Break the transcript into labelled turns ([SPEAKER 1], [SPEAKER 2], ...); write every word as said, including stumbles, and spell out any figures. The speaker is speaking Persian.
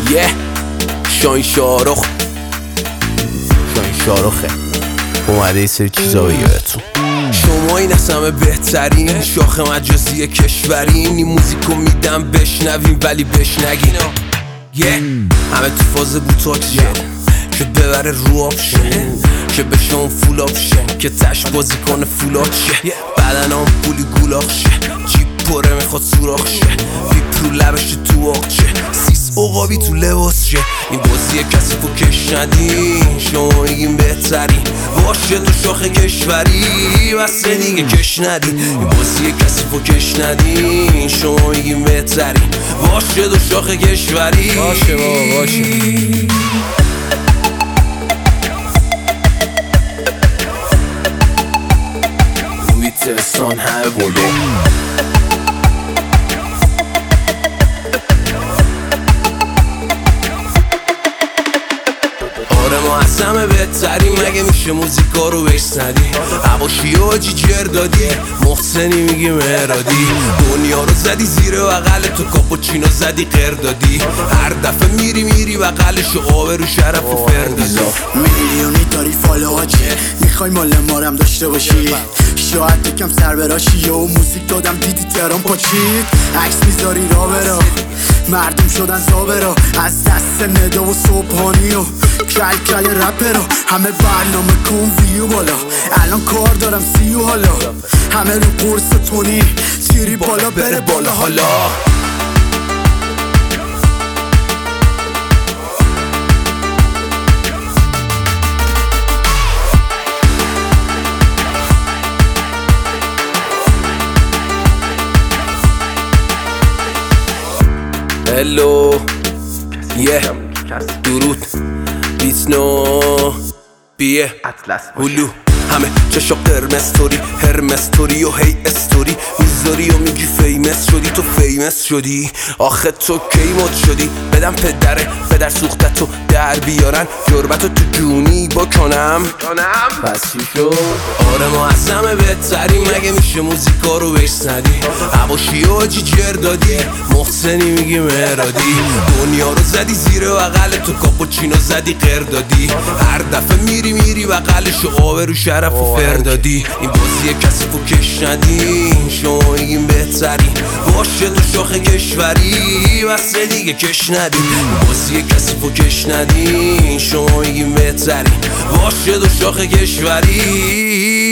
[SPEAKER 1] یه شاین شارخ شاین شارخه اومده یه سری چیزا بگه بهتون. شما این از همه بهترین شاخ مجازی کشورین، این موزیکو میدم بشنوین ولی بشنگین. یه همه تو فاز بوت اکسیژن که ببره رو آپشن، که بشه اون فول آپشن که تش بازی کنه فولاد شه، بدن هم پولی گولاخ شه، جیب پره میخواد سوراخ شه، پیپ رو لبش تو آقچه، سیس اقابی تو لباس شه. این بازی کسی فو کش ندین، شما میگین بهترین باشه تو شاخ کشوری بسه دیگه کش ندین. این بازی کسی فو کش ندین، شما میگین بهترین باشه تو شاخ کشوری.
[SPEAKER 2] باشه بابا باشه.
[SPEAKER 1] ترسان همه بلو آره ما از همه بهتریم، مگه میشه موزیکا رو بشنوی؟ عباشی و حاجی جر دادی، محسنی میگی مهرادی، دنیا رو زدی زیر بغل تو، کاپوچینو زدی قر دادی، هر دفعه میری میری بغلشو آبه رو شرف و فردازی.
[SPEAKER 3] میلیونی داری فالو حاجی، میخوای مال مارم داشته باشی، شاید یکم سر براشی و موزیک دادم دیدی ترام پاچید، عکس میذاری را برا مردم شدن زابرا، از دست ندا و صبحانی و کل کل رپرا، همه برنامه کن ویو بالا، الان کار دارم سیو حالا، همه رو قرص تونی تیری بالا بره بالا حالا. هلو یه درود بیتنو بیه هلو همه چشا قرمز توری هرمز توری و هی استوری میذاری و میگی فیمس شدی، تو فیمس شدی آخه تو کی مد شدی؟ بدم پدره پدر سوختتو در بیارن جربتو تو جونی بکنم پس چی شد؟ آره ما از همه بهتریم، مگه میشه موزیکا رو بشنوی؟ عباشی و حاجی جر دادی، محسنی میگی مهرادی، دنیا رو زدی زیر بغل تو، کاپوچینو زدی قر دادی، هر دفعه میری میری بغلشو آبه رو شرف و فردادی. این بازی کسی فو کش ندین، شما میگین بهترین باشه تو شاخ کشوری بسه دیگه کش ندین. این بازی کسی فو کش ندین، شما میگین بهترین باشه تو شاخ کشوری.